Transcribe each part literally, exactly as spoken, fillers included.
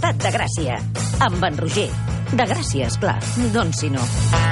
Estat de Gràcia, amb en Roger. De Gràcia, esclar, doncs si no.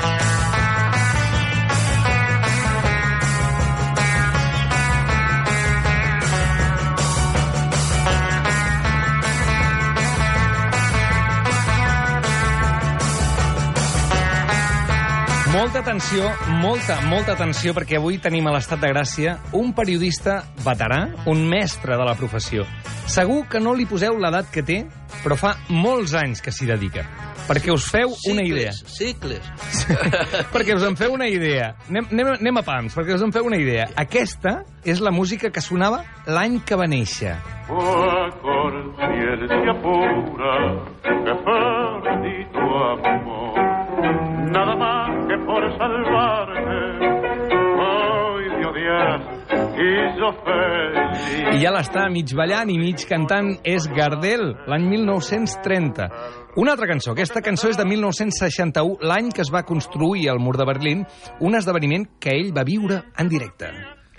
Molta atenció, molta, molta atenció, perquè avui tenim a l'Estat de Gràcia un periodista veterà, un mestre de la professió. Segur que no li poseu l'edat que té, però fa molts anys que s'hi dedica. Perquè us feu una idea. Cicles, Perquè us en feu una idea. Anem, anem, anem a pams, perquè us en feu una idea. Aquesta és la música que sonava l'any que va néixer. Oh, conciencia pura, que perdí tu amor. Nada más que por salvarte, hoy me odias y yo feliz. I ja l'està mig ballant i mig cantant és Gardel, l'any mil nou-cents trenta. Una altra cançó, aquesta cançó és de mil nou-cents seixanta-u, l'any que es va construir el mur de Berlín, un esdeveniment que ell va viure en directe.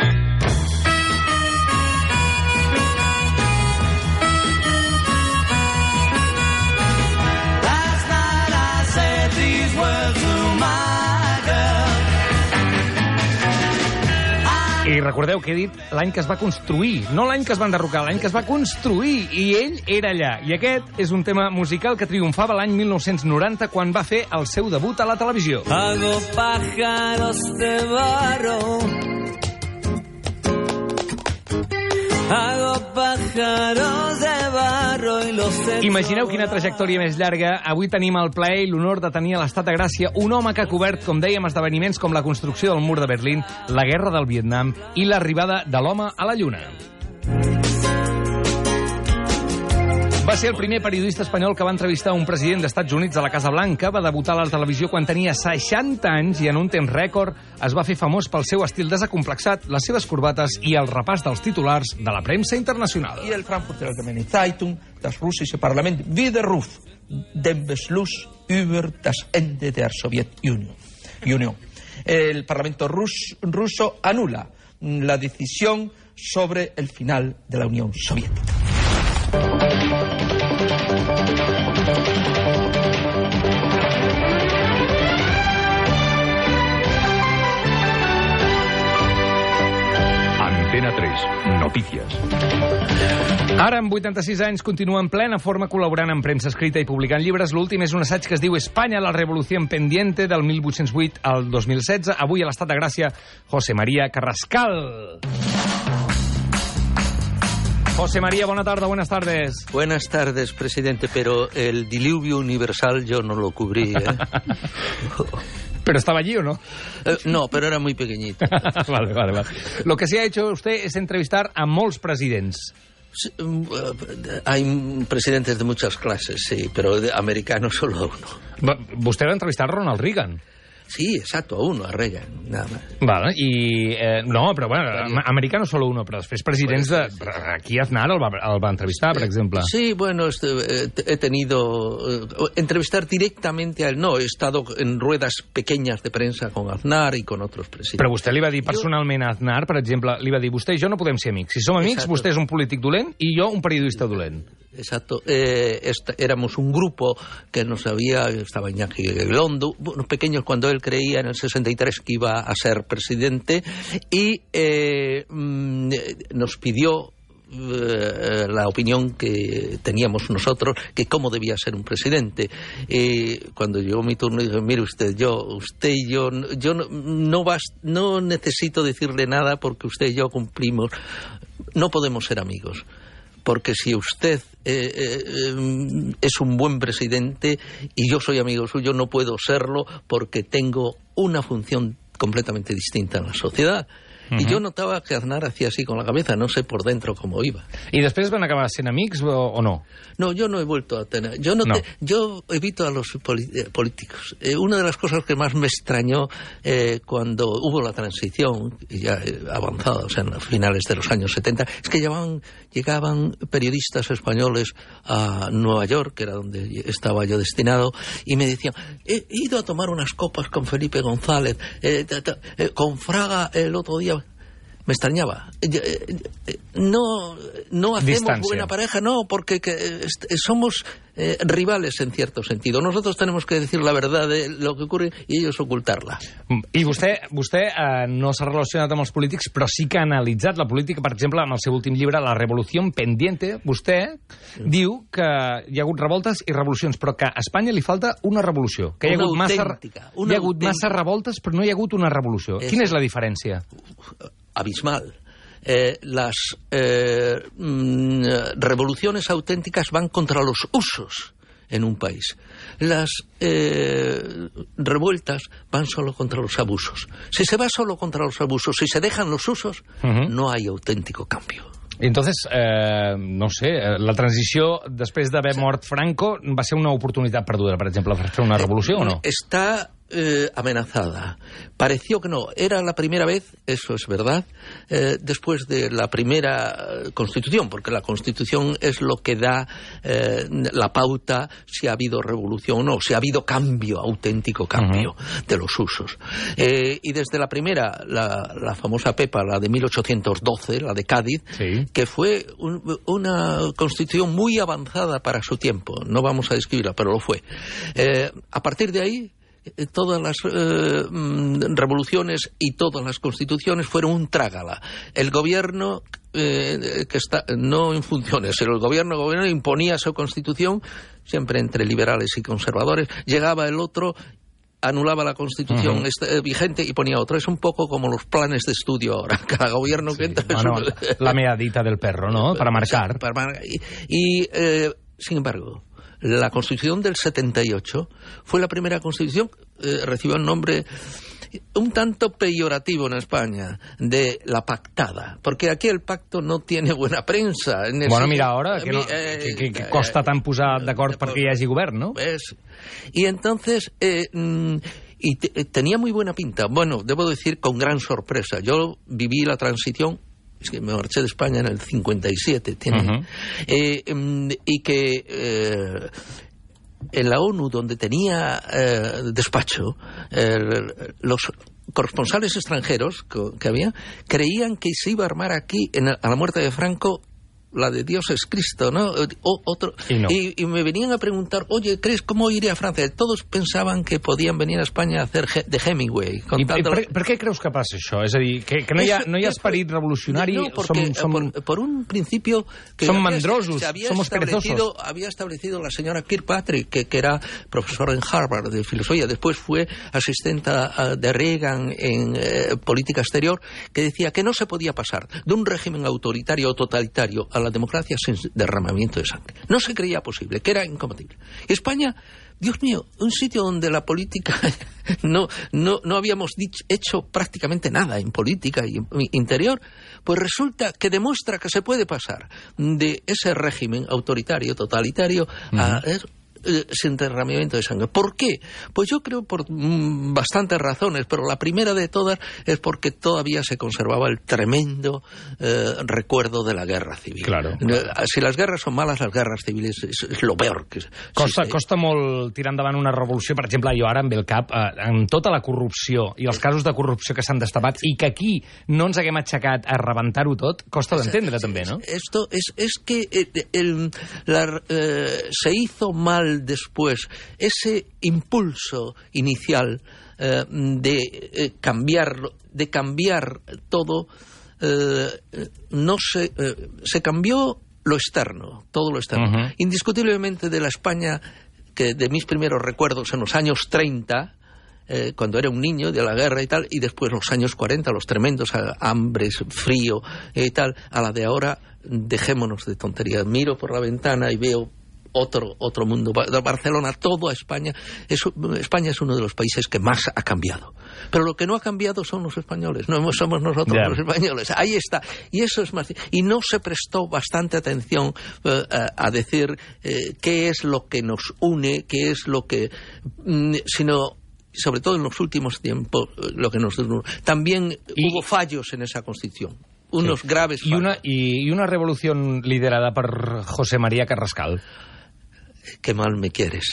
I recordeu que he dit l'any que es va construir, no l'any que es va enderrocar, l'any que es va construir, i ell era allà. I aquest és un tema musical que triomfava l'any mil nou-cents noranta, quan va fer el seu debut a la televisió. Hago pájaros de barro, hago pájaros de barro y los... Imagineu quina trajectòria més llarga. Avui tenim el plaer i l'honor de tenir a l'Estat de Gràcia un home que ha cobert, com dèiem, esdeveniments com la construcció del mur de Berlín, la guerra del Vietnam i l'arribada de l'home a la Lluna. Va ser el primer periodista espanyol que va entrevistar un president dels Estats Units a la Casa Blanca. Va debutar a la televisió quan tenia seixanta anys i en un temps rècord es va fer famós pel seu estil desacomplexat, les seves corbates i el repàs dels titulars de la premsa internacional. I el Frankfurter Allgemeine Zeitung, das russische Parlament widerruft den Beschluss über das Ende der Sowjetunion. El Parlamento ruso anula la decisión sobre el final de la Unión Soviética. Antena tres, Noticias. Ara, amb vuitanta-sis anys, continua en plena forma col·laborant en premsa escrita i publicant llibres. L'últim és un assaig que es diu Espanya, la revolució pendiente, del mil vuit-cents vuit al dos mil setze. Avui a l'Estat de Gràcia, José María Carrascal. José María, buena tarde, buenas tardes. Buenas tardes, presidente, pero el diluvio universal yo no lo cubrí, ¿eh? ¿Pero estaba allí o no? Eh, no, pero era muy pequeñito. Vale, vale, vale. Lo que sí ha hecho usted es entrevistar a molts presidents. Sí, hay presidentes de muchas clases, sí, pero de americanos solo uno. Vostè va entrevistar a Ronald Reagan. Sí, exacto, a uno, a Reagan, nada más. Vale, i... Eh, no, però bueno, americano solo uno, però després presidents de... Aquí Aznar el va, el va entrevistar, per exemple. Sí, bueno, este, eh, he tenido... Eh, entrevistar directamente a él, no, he estado en ruedas pequeñas de prensa con Aznar y con otros presidentes. Però vostè li va dir personalment a Aznar, per exemple, li va dir, vostè i jo no podem ser amics. Si som amics, exacto, vostè és un polític dolent i jo un periodista dolent. Exacto. Eh, esta, éramos un grupo que no sabía, estaba Iñaki Gabilondo, bueno, pequeños, cuando él creía en el sesenta y tres que iba a ser presidente, y eh, nos pidió eh, la opinión que teníamos nosotros, que cómo debía ser un presidente. Eh, cuando llegó mi turno dije, mire usted, yo, usted y yo, yo no, no, vas, no necesito decirle nada porque usted y yo cumplimos, no podemos ser amigos. Porque si usted eh, eh, es un buen presidente y yo soy amigo suyo, no puedo serlo porque tengo una función completamente distinta en la sociedad. Uh-huh. I jo notava que Aznar hacía así con la cabeza, no sé por dentro cómo iba. ¿Y después van a acabar sent amics o, o no? No, yo no he vuelto a tener... Yo, no no. Te, yo evito a los políticos. Eh, una de las cosas que más me extrañó eh, cuando hubo la transición, ya eh, avanzada, o sea, en los finales de los años setenta, es que llegaban, llegaban periodistas españoles a Nueva York, que era donde estaba yo destinado, y me decían, he ido a tomar unas copas con Felipe González, eh, ta, ta, eh, con Fraga el otro día. Me extrañaba. No, no hacemos Distancia. buena pareja, no, porque que, eh, somos eh, rivales en cierto sentido. Nosotros tenemos que decir la verdad de lo que ocurre i ells ocultar-la. I vostè, vostè eh, no s'ha relacionat amb els polítics, però sí que ha analitzat la política. Per exemple, en el seu últim llibre, La revolució pendiente, vostè sí. diu que hi ha hagut revoltes i revolucions, però que a Espanya li falta una revolució. Que hi ha una hagut massa, una hi ha hagut massa revoltes, però no hi ha hagut una revolució. És... Quina és la diferència? Abismal. Eh, las eh, mm, revoluciones auténticas van contra los usos en un país. Las eh, revueltas van solo contra los abusos. Si se va solo contra los abusos, si se dejan los usos, uh-huh. no hay auténtico cambio. Entonces, eh, no sé, la transició després d'haver mort Franco va ser una oportunitat perduda, per exemple, per fer una revolució, o no? Está eh, amenazada. Pareció que no. Era la primera vez, eso es verdad, eh, después de la primera Constitución, porque la Constitución es lo que da eh, la pauta si ha habido revolución o no, si ha habido cambio, auténtico cambio uh-huh. de los usos. Eh, y desde la primera, la, la famosa Pepa, la de mil ochocientos doce, la de Cádiz, sí. que fue un, una Constitución muy avanzada para su tiempo. No vamos a describirla, pero lo fue. Eh, a partir de ahí, todas las eh, revoluciones y todas las constituciones fueron un trágala. El gobierno eh, que está no en funciones, pero el gobierno, el gobierno imponía su constitución, siempre entre liberales y conservadores. Llegaba el otro, anulaba la Constitución uh-huh. vigente y ponía otra. Es un poco como los planes de estudio ahora. Cada gobierno que sí. entra... Bueno, un... la meadita del perro, ¿no? Para marcar. Sí, para marcar. Y, y eh, sin embargo, la Constitución del setenta y ocho fue la primera Constitución, eh, recibió el nombre un tanto peyorativo en España, de la pactada, porque aquí el pacto no tiene buena prensa. En bueno, mira, ahora, que, no, eh, que, que, que costa tant posar d'acord eh, perquè hi hagi govern, ¿no? Pues, y entonces... Eh, y te, tenía muy buena pinta. Bueno, debo decir, con gran sorpresa. Yo viví la transición... Es que me marché de España en el cincuenta y siete, tiene, uh-huh. eh, y que eh, en la ONU, donde tenía eh, despacho, eh, los corresponsales extranjeros que, que había, creían que se iba a armar aquí, en, a la muerte de Franco, la de Dios es Cristo, ¿no? O, otro, y, no. Y, y me venían a preguntar, oye, ¿crees cómo iría a Francia? Todos pensaven que podien venir a Espanya a hacer de Hemingway. I per, per, per què creus que passa això? És a dir, que, que no, hi ha, no hi ha esperit revolucionari? No, porque, som, som, por, por un principio... Que som había, mandrosos, se había somos perezosos. Había establecido la señora Kirkpatrick, que, que era profesora en Harvard de filosofía, después fue asistenta de Reagan en eh, política exterior, que decía que no se podía pasar de un régimen autoritario o totalitario a la democracia sin derramamiento de sangre. No se creía posible, que era incompatible. Y España, Dios mío, un sitio donde la política no, no, no habíamos dicho, hecho prácticamente nada en política y interior, pues resulta que demuestra que se puede pasar de ese régimen autoritario, totalitario, uh-huh. a... sin derramamiento de sangre. ¿Por qué? Pues yo creo por mm, bastantes razones, pero la primera de todas es porque todavía se conservaba el tremendo eh, recuerdo de la guerra civil. Claro. Eh, si las guerras son malas, las guerras civiles és, és lo peor. Que, costa, sí, costa molt tirar endavant una revolució. Per exemple, jo ara em ve el cap, eh, amb tota la corrupció i els casos de corrupció que s'han destapat, i que aquí no ens haguem aixecat a rebentar-ho tot, costa d'entendre també, ¿no? Esto es, es que el, el, la, eh, se hizo mal después ese impulso inicial eh, de eh, cambiar de cambiar todo eh, no se eh, se cambió lo externo, todo lo externo. Uh-huh. Indiscutiblemente de la España que de mis primeros recuerdos en los años treinta, Eh, cuando era un niño, de la guerra y tal, y después los años cuarenta, los tremendos hambres, frío y tal, a la de ahora, dejémonos de tonterías. Miro por la ventana y veo otro otro mundo. Barcelona, toda España. Es, España es uno de los países que más ha cambiado. Pero lo que no ha cambiado son los españoles. No somos nosotros yeah. los españoles. Ahí está. Y eso es más. Y no se prestó bastante atención eh, a, a decir eh, qué es lo que nos une, qué es lo que... Mm, sino... sobre todo en los últimos tiempos, lo que nos también y, hubo fallos en esa Constitución, unos sí. graves fallos. Y una, y, y una revolución liderada por José María Carrascal. Qué mal me quieres.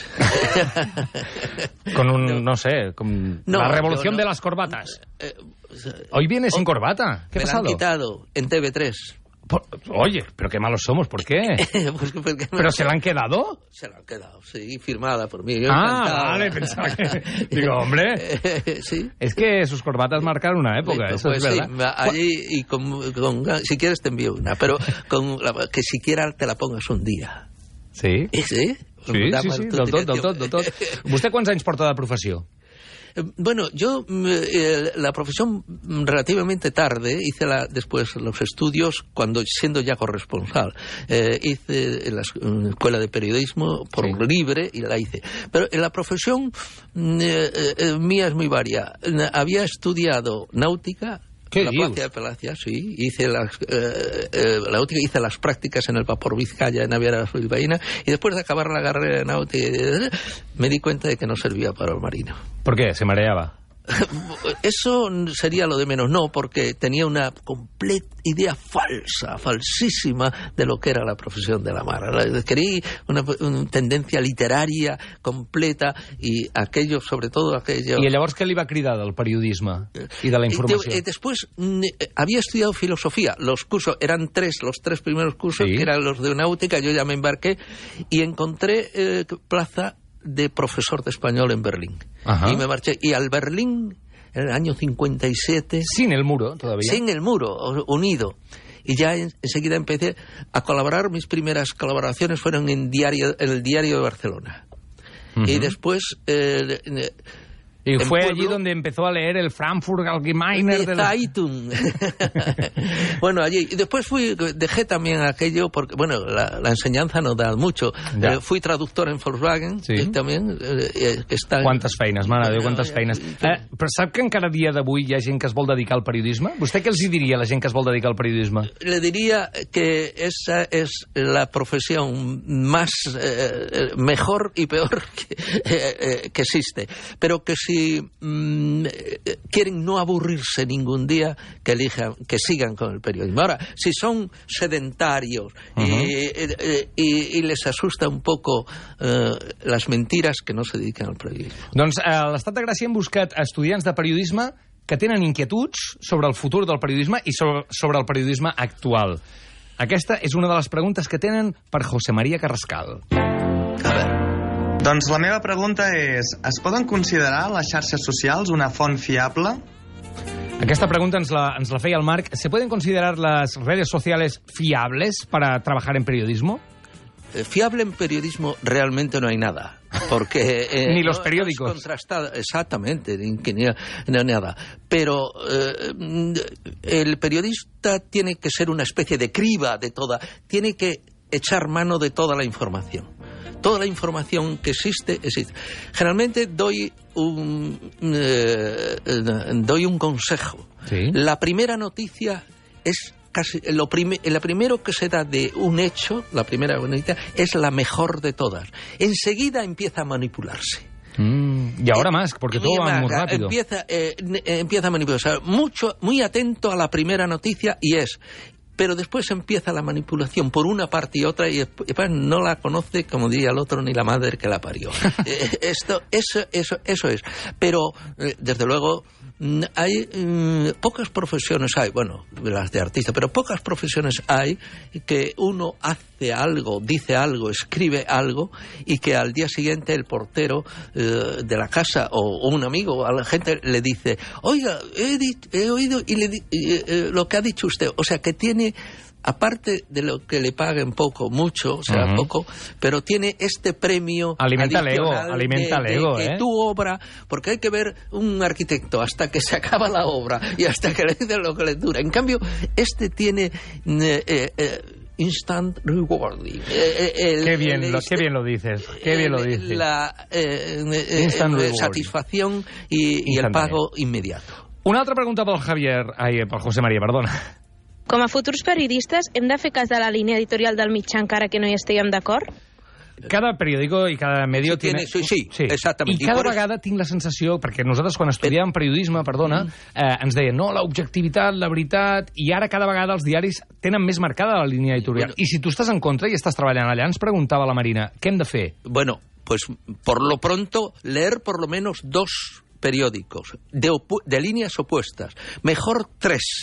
Con un, no, no sé, con no, la revolución no, de las corbatas. Eh, eh, Hoy viene sin corbata. ¿Qué ha pasado? Me la han quitado en T V tres. Por, oye, pero qué malos somos, ¿por qué? Pues porque ¿Pero se la han quedado? Se la han quedado, sí, firmada por mí. Yo ah, encantado. vale, pensaba que... Digo, hombre, sí. Es que sus corbatas marcan una época, Pues, eso pues es sí, verdad. allí y con, con, si quieres te envío una, pero con la, que siquiera te la pongas un día. Sí? ¿Eh, sí? Sí, sí, sí, del tot, del tot, del tot. Vostè quants anys porta de professió? Bueno, yo eh, la profesión relativamente tarde, hice la, después los estudios cuando siendo ya corresponsal. Eh, hice en la escuela de periodismo por sí. libre y la hice. Pero en la profesión eh, eh, mía es muy varia. Había estudiado náutica. ¿Qué la dius? Placia de Pelacia, sí. Hice las, eh, eh, la náutica, hice las prácticas en el vapor Vizcaya, en Naviera Bilbaína, y después de acabar la carrera de náutica, me di cuenta de que no servía para el marino. ¿Por qué? ¿Se mareaba? Eso sería lo de menos, no, porque tenía una completa idea falsa, falsísima de lo que era la profesión de la mar. Quería una, una tendencia literaria completa i aquello, sobre todo aquello... I llavors què li va cridar del periodisme i de la informació? Y después había estudiado filosofía. Los cursos eran tres, los tres primeros cursos, sí. que eran los de náutica. Yo ya me embarqué y encontré eh, plaza de profesor de español en Berlín. Ajá. Y me marché. Y al Berlín, en el año cincuenta y siete... Sin el muro, todavía. Sin el muro, unido. Y ya en, enseguida empecé a colaborar. Mis primeras colaboraciones fueron en, diario, en el Diario de Barcelona. Uh-huh. Y después... Eh, Y fue pueblo, allí donde empezó a leer el Frankfurt Allgemeine de la... Zeitung. Bueno, allí. Y después fui, dejé también aquello, porque, bueno, la, la enseñanza no da mucho. Eh, fui traductor en Volkswagen, sí. y también eh, està... Quantes feines, mare de Déu, quantes feines. Eh, però sap que encara a dia d'avui hi ha gent que es vol dedicar al periodisme? Vostè què els hi diria a la gent que es vol dedicar al periodisme? Le diría que esa es la profesión más eh, mejor y peor que, eh, que existe. Pero que si Si mmm, quieren no aburrirse ningún día, que elijan, que sigan con el periodismo. Ahora, si son sedentarios uh-huh. y, y, y les asusta un poco eh, las mentiras, que no se dediquen al periodismo. Doncs a l'Estat de Gràcia hem buscat estudiants de periodisme que tenen inquietuds sobre el futur del periodisme i sobre, sobre el periodisme actual. Aquesta és una de les preguntes que tenen per José María Carrascal. A veure. Doncs la meva pregunta és, es poden considerar les xarxes socials una font fiable? Aquesta pregunta ens la, ens la feia el Marc. ¿Se pueden considerar las redes sociales fiables para trabajar en periodismo? Eh, fiable en periodismo realmente no hay nada. Porque eh, ni los no, periódicos. No es contrastado, exactamente, ni, ni, ni nada. Pero eh, el periodista tiene que ser una especie de criba de toda, tiene que echar mano de toda la información. Toda la información que existe, existe. Generalmente doy un, eh, doy un consejo. ¿Sí? La primera noticia es casi lo prime, la primero que se da de un hecho, la primera noticia es la mejor de todas. Enseguida empieza a manipularse. Mm, y ahora eh, más, porque todo va muy rápido. Empieza, eh, empieza a manipularse. Mucho, muy atento a la primera noticia y es... Pero después empieza la manipulación por una parte y otra y después no la conoce, como diría el otro, ni la madre que la parió. eh, esto, eso, eso, eso es. Pero, eh, desde luego, hay mmm, pocas profesiones hay, bueno, las de artista, pero pocas profesiones hay que uno hace algo, dice algo, escribe algo y que al día siguiente el portero eh, de la casa o, o un amigo, a la gente le dice, oiga, he, he oído y le, eh, eh, lo que ha dicho usted. O sea, que tiene... Aparte de lo que le paguen poco, mucho, o sea, uh-huh. poco, pero tiene este premio alimenta el ego, adicional alimenta de, el ego, de, ¿eh? de tu obra, porque hay que ver un arquitecto hasta que se acaba la obra y hasta que le dicen lo que le dura. En cambio, este tiene eh, eh, instant rewarding. Eh, el, qué bien, el, lo, qué bien lo dices, qué bien lo dices. La eh, eh, satisfacción y, y el pago inmediato. Una altra pregunta pel Javier, ai, pel José María, perdona. Com a futurs periodistes, hem de fer cas de la línia editorial del mitjà encara que no hi estiguem d'acord? Cada periòdico i cada medio sí, tiene... tiene... Sí, sí, exactament. I cada I vegada tinc la sensació, perquè nosaltres quan estudiàvem periodisme, perdona, eh, ens deien, no, l'objectivitat, la veritat, i ara cada vegada els diaris tenen més marcada la línia editorial. Bueno, I si tu estàs en contra i estàs treballant allà, ens preguntava la Marina, què hem de fer? Bueno, pues por lo pronto, leer por lo menos dos periódicos de, opu- de líneas opuestas. Mejor tres.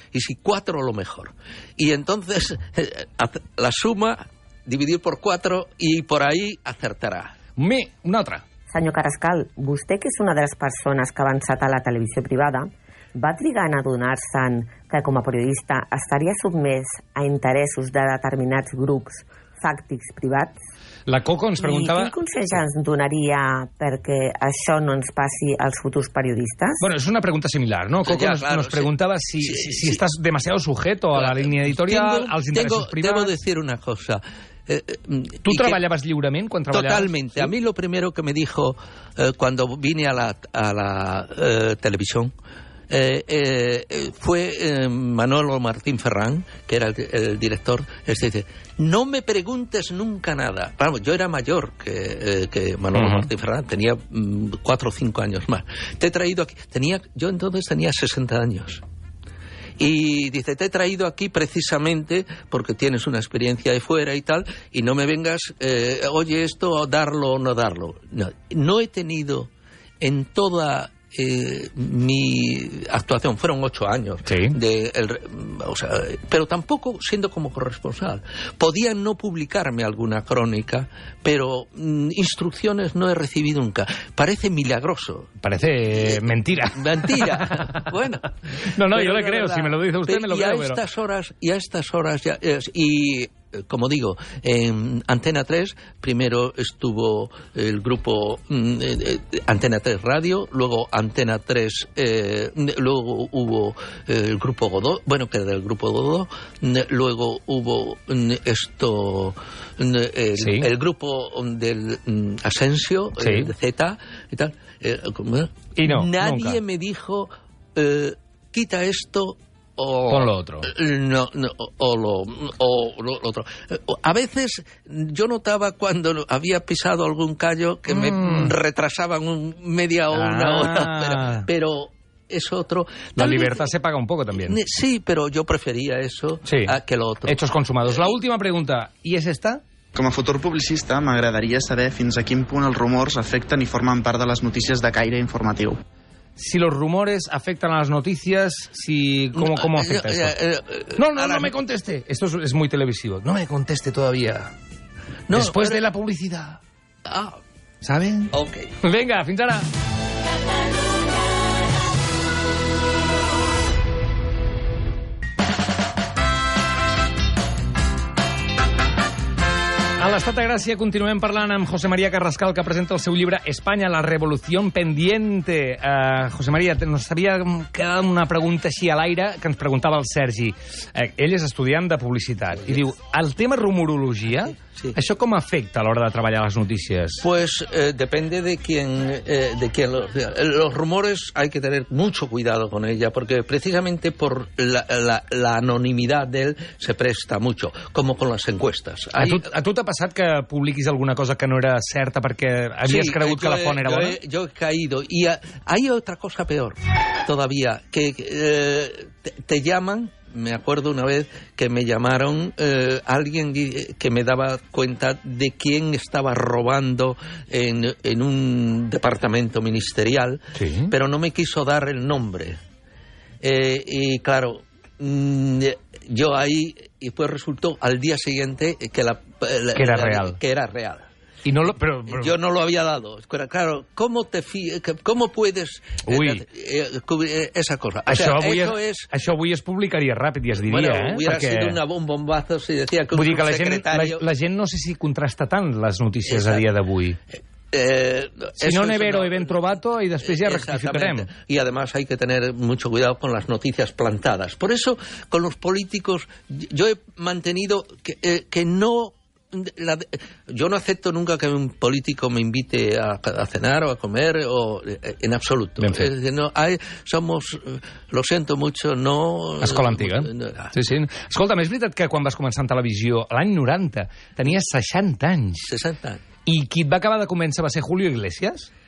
y si cuatro, lo mejor. Y entonces, eh, la suma, dividir por cuatro, y por ahí acertarà. Mi, una altra. Senyor Carrascal, vostè, que és una de les persones que ha avançat a la televisió privada, va trigar en adonar-se'n que, com a periodista, estaria sotmès a interessos de determinats grups fàctics privats? La Coco ens preguntava... I quin consell ens donaria perquè això no ens passi als futurs periodistas? Bueno, es una pregunta similar, ¿no? Coco Ya, nos, claro, nos preguntaba sí. si, Sí, si, sí. si estás demasiado sujeto a la línea editorial, tengo, als interessos tengo, privats... Debo decir una cosa. Eh, ¿Tú y trabajabas libremente cuando trabajabas? Totalmente. ¿Sí? A mí lo primero que me dijo eh, cuando vine a la, a la eh, televisión eh, eh, fue eh, Manolo Martín Ferrán, que era el, el director. Es decir, no me preguntes nunca nada. Vamos, yo era mayor que, eh, que Manolo Uh-huh. Martín Ferrán, tenía mm, cuatro o cinco años más. Te he traído aquí. Tenía, yo entonces tenía sesenta años. Y dice, te he traído aquí precisamente porque tienes una experiencia de fuera y tal, y no me vengas, eh, oye, esto, darlo o no darlo. No, no he tenido en toda eh, mi actuación, fueron ocho años, Sí. de el, o sea, pero tampoco siendo como corresponsal. Podían no publicarme alguna crónica, pero mm, instrucciones no he recibido nunca. Parece milagroso. Parece mentira. Mentira. Bueno. No, no, Pero yo le la creo. verdad. Si me lo dice usted, Pero- me lo y creo. a pero- estas horas, y a estas horas ya es- y eh, como digo, en Antena tres primero estuvo el grupo mm, eh, eh, Antena tres Radio, luego Antena tres, eh, luego hubo eh, el grupo Godó, bueno, que era del grupo Godó, mm, luego hubo mm, esto, mm, el, Sí. el grupo del mm, Asensio, Sí. eh, de Z y tal. eh, ¿cómo era? Y no, Nadie nunca. me dijo, eh, quita esto o... Pon lo otro. No, no, o, o lo, o lo otro. Eh, A veces yo notaba cuando había pisado algún callo que me Mm. retrasaban un, media o una Ah. hora, pero, pero es otro. La Tal vez- libertad se paga un poco también. Ne- Sí, pero yo prefería eso Sí. a que lo otro. Hechos consumados. La última pregunta. ¿Y es esta? Com a futur publicista, m'agradaria saber fins a quin punt els rumors afecten i formen part de les notícies de caire informatiu. Si los rumores afectan a las noticias, si ¿cómo, cómo afecta Eh, esto? eh, eh, No, no, a no las- me conteste. Esto es, es muy televisivo. No me conteste todavía. No, Después pero- de la publicidad. Ah, ¿Saben? ok. Venga, fins ara. A l'Estat de Gràcia continuem parlant amb José María Carrascal, que presenta el seu llibre España, la revolución pendiente. Uh, José María, nos havia quedat una pregunta així a l'aire que ens preguntava el Sergi. Uh, ell és estudiant de publicitat i diu, el tema rumorologia, Sí. això com afecta a l'hora de treballar les notícies? Pues eh, depende de quién, eh, de quién los, los rumores hay que tener mucho cuidado con ella, porque precisamente por la, la, la anonimidad de él se presta mucho, como con las encuestas. A Hay- tu, a tu t'ha passat que publiquis alguna cosa que no era certa perquè havies Sí, cregut que yo la he- font era yo bona? he- Yo he caído. Y ah, hay otra cosa peor todavía, que eh, te, te llaman. Me acuerdo una vez que me llamaron eh, alguien di- que me daba cuenta de quién estaba robando en, en un departamento ministerial, Sí. pero no me quiso dar el nombre. Eh, y claro, mm, yo ahí, y pues resultó al día siguiente que, la, la- Que era la- real. Que era real. I no lo, però, però... Yo no lo había dado. Pero, claro, ¿cómo te fi- que- cómo puedes eh, Ui. eh, cubrir eh, esa cosa? O Això, sea, avui eso es, es... això avui es publicaria ràpid i es diria, Bueno, eh? hubiera Perquè... sido una, un bombazo si decía que un Vull dir que la gent, la, subsecretario... la gent no sé si contrasta tant les notícies Exacte. a dia d'avui. Eh, Si eso no es nevero una- e ben trovato i després ja rectificarem. Exactamente. Y además hay que tener mucho cuidado con las noticias plantadas. Por eso, con los políticos, yo he mantenido que, eh, que no... La, yo no acepto nunca que un político me invite a, a cenar o a comer, o eh, en absoluto. Ben fet. Es decir, no, hay, somos, eh, lo siento mucho, no... Escola antiga. no, Sí, sí. Escolta'm, és veritat que quan vas començar en televisió, l'any noranta, tenies seixanta anys. sesenta anys. I qui et va acabar de convèncer va ser Julio Iglesias?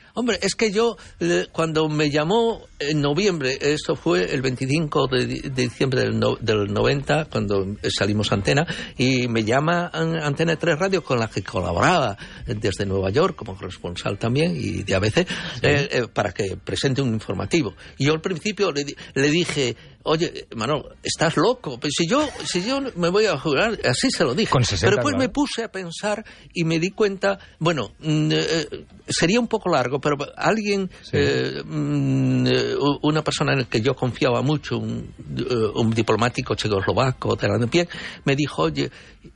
Hombre, es que yo, eh, cuando me llamó en noviembre, esto fue el veinticinco de, de diciembre del, no, del noventa, cuando salimos a Antena, y me llama Antena tres Radio, con la que colaboraba desde Nueva York como corresponsal también, y de A B C, sí. eh, eh, para que presente un informativo. Y yo al principio le, le dije, oye, Manolo, estás loco, pues si yo, si yo me voy a jugar, así se lo dije. Pero después me puse a pensar y me di cuenta, bueno, eh, sería un poco largo, pero alguien, sí. eh, una persona en la que yo confiaba mucho, un, un diplomático checoslovaco, de pie, me dijo, oye,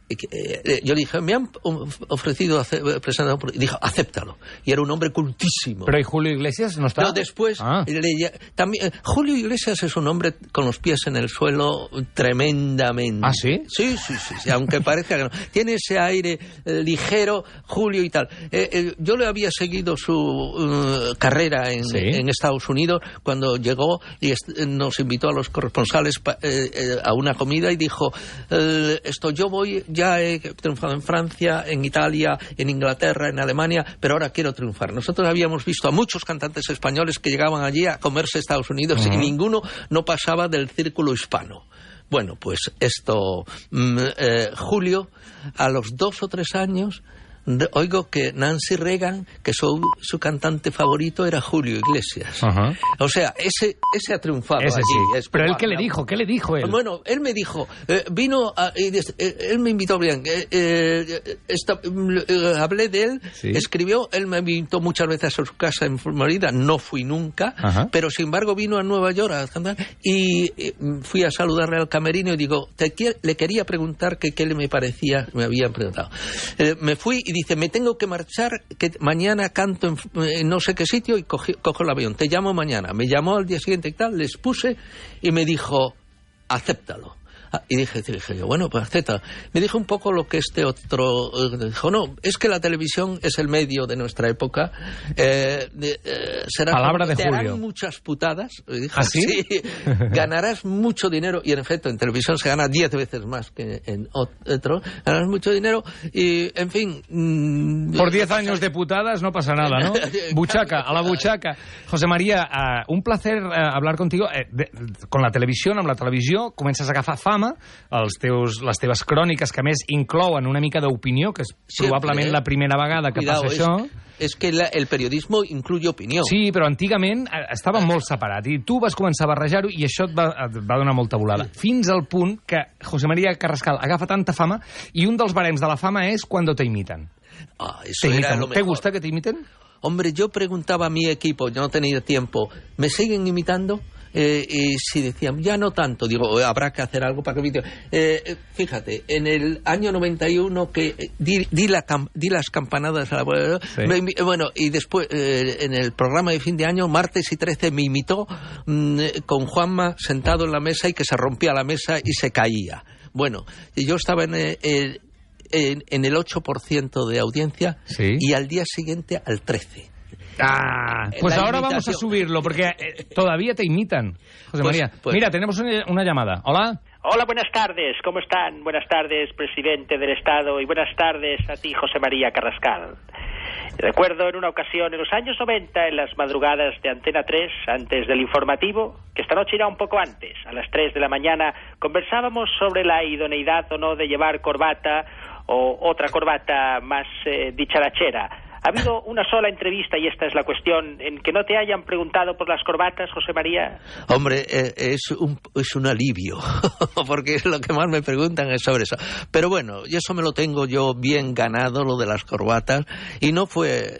yo dije, me han ofrecido presentar, dijo, acéptalo. Y era un hombre cultísimo. Pero ¿y Julio Iglesias no está? No, después, ah. le, también, Julio Iglesias es un hombre con los pies en el suelo tremendamente. ¿Ah, sí? Sí, sí, sí, sí, aunque parezca que no. Tiene ese aire eh, ligero, Julio y tal. Eh, eh, yo le había seguido su uh, carrera en, ¿sí? en Estados Unidos cuando llegó y nos invitó a los corresponsales pa, eh, eh, a una comida y dijo, eh, esto yo voy, ya he triunfado en Francia, en Italia, en Inglaterra, en Alemania, pero ahora quiero triunfar. Nosotros habíamos visto a muchos cantantes españoles que llegaban allí a comerse Estados Unidos uh-huh. y ninguno no pasaba del círculo hispano. Bueno, pues esto, mm, eh, Julio, a los dos o tres años, oigo que Nancy Reagan, que su, su cantante favorito era Julio Iglesias. Uh-huh. O sea, ese ese ha triunfado ese allí. Sí. Es Pero él, ¿qué le dijo? ¿Qué le dijo él? Bueno, él me dijo, eh, vino, a, y des, eh, él me invitó bien, eh, eh, esta, eh, hablé de él, ¿sí? escribió, él me invitó muchas veces a su casa en Florida, no fui nunca, uh-huh. pero sin embargo vino a Nueva York a cantar y eh, fui a saludarle al camerino y digo, te quiere, le quería preguntar que qué le me parecía, me habían preguntado. Eh, me fui y dice, me tengo que marchar, que mañana canto en, en no sé qué sitio y cogí, cojo el avión, te llamo mañana. Me llamó al día siguiente y tal, les puse y me dijo, acéptalo. Ah, y dije, dije yo, bueno, pues acepta. Me dijo un poco lo que este otro eh, dijo, no, es que la televisión es el medio de nuestra época. Eh, de, eh, será Palabra como, de te Julio. Harán muchas putadas. Y dijo, ¿Ah, sí? sí, ganarás mucho dinero. Y en efecto, en televisión se gana diez veces más que en otro. Ganarás mucho dinero y, en fin... Mmm, Por diez años de putadas no pasa nada, ¿no? Buchaca, a la buchaca. José María, uh, un placer uh, hablar contigo. Eh, de, con la televisió, amb la televisió, comences a agafar fama, els teus, les teves cròniques, que a més inclouen una mica d'opinió, que és Siempre, probablement eh? la primera vegada que Cuidado, passa és, això. És que la, el periodismo incluye opinió. Sí, però antigament estava molt separat, i tu vas començar a barrejar-ho i això et va, et va donar molta volada. Fins al punt que José María Carrascal agafa tanta fama i un dels barems de la fama és cuando te imitan. Ah, eso te era imitan. lo ¿Te mejor. gusta que te imiten? Hombre, yo preguntaba a mi equipo, yo no tenía tiempo, ¿me siguen imitando? Eh, y si decían, ya no tanto, digo, habrá que hacer algo para que me... Eh, fíjate, en el año noventa y uno que di, di, la, di las campanadas a la... Sí. Me, bueno, y después eh, en el programa de fin de año, martes y trece, me imitó mmm, con Juanma sentado en la mesa y que se rompía la mesa y se caía. Bueno, yo estaba en... Eh, en, en el ocho por ciento de audiencia, ¿sí? Y al día siguiente al trece por ciento. Ah, pues ahora vamos a subirlo, porque eh, todavía te imitan, José María. Pues, pues. Mira, tenemos una, una llamada. Hola. Hola, buenas tardes. ¿Cómo están? Buenas tardes, presidente del Estado, y buenas tardes a ti, José María Carrascal. Recuerdo en una ocasión, en los años noventa, en las madrugadas de Antena tres, antes del informativo, que esta noche irá un poco antes, a las tres de la mañana, conversábamos sobre la idoneidad o no de llevar corbata o otra corbata más eh, dicharachera. ¿Ha habido una sola entrevista, y esta es la cuestión, en que no te hayan preguntado por las corbatas, José María? Hombre, eh, es, un, es un alivio, porque lo que más me preguntan es sobre eso. Pero bueno, y eso me lo tengo yo bien ganado, lo de las corbatas, y no fue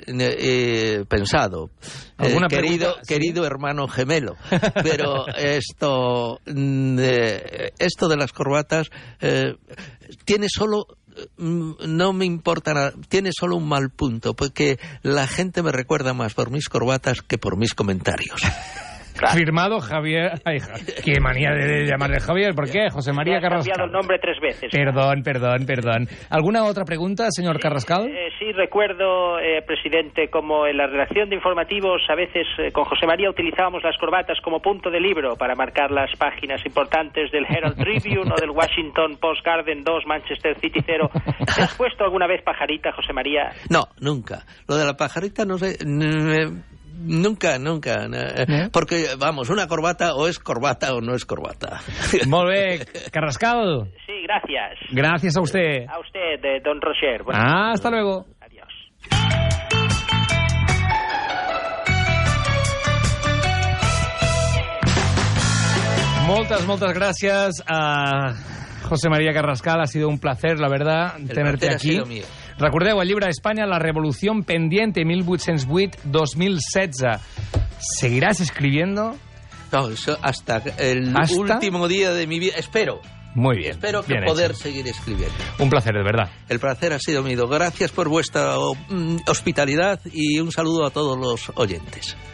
eh, pensado. Eh, querido, pregunta, querido ¿sí? hermano gemelo. Pero esto, eh, esto de las corbatas eh, tiene solo... no me importa nada, tiene solo un mal punto, porque la gente me recuerda más por mis corbatas que por mis comentarios. Claro. Firmado Javier... Ay, qué manía de llamarle Javier. ¿Por qué? José María Carrascal. He cambiado el nombre tres veces. Perdón, perdón, perdón. ¿Alguna otra pregunta, señor Carrascal? Eh, sí, recuerdo, eh, presidente, como en la redacción de informativos a veces eh, con José María utilizábamos las corbatas como punto de libro para marcar las páginas importantes del Herald Tribune o del Washington Post Garden dos, Manchester City cero. ¿Te has puesto alguna vez pajarita, José María? No, nunca. Lo de la pajarita no sé... Nunca, nunca. ¿Eh? Porque, vamos, una corbata o es corbata o no es corbata. Molt bé. Carrascal. Sí, gracias. Gracias a usted. A usted, de don Roger. Bueno, ah, hasta luego. Adiós. Moltes, moltes gràcies a José María Carrascal. Ha sido un placer, la verdad, el tenerte placer aquí. Ha sido mío. Recordeu, el llibre d'Espanya, La revolució pendiente, mil vuit-cents vuit a dos mil setze. ¿Seguirás escribiendo? No, eso hasta el ¿Hasta? último día de mi vida. Espero. Muy bien. Espero que bien poder hecho. seguir escribiendo. Un placer, de verdad. El placer ha sido mío. Gracias por vuestra mm, hospitalidad y un saludo a todos los oyentes.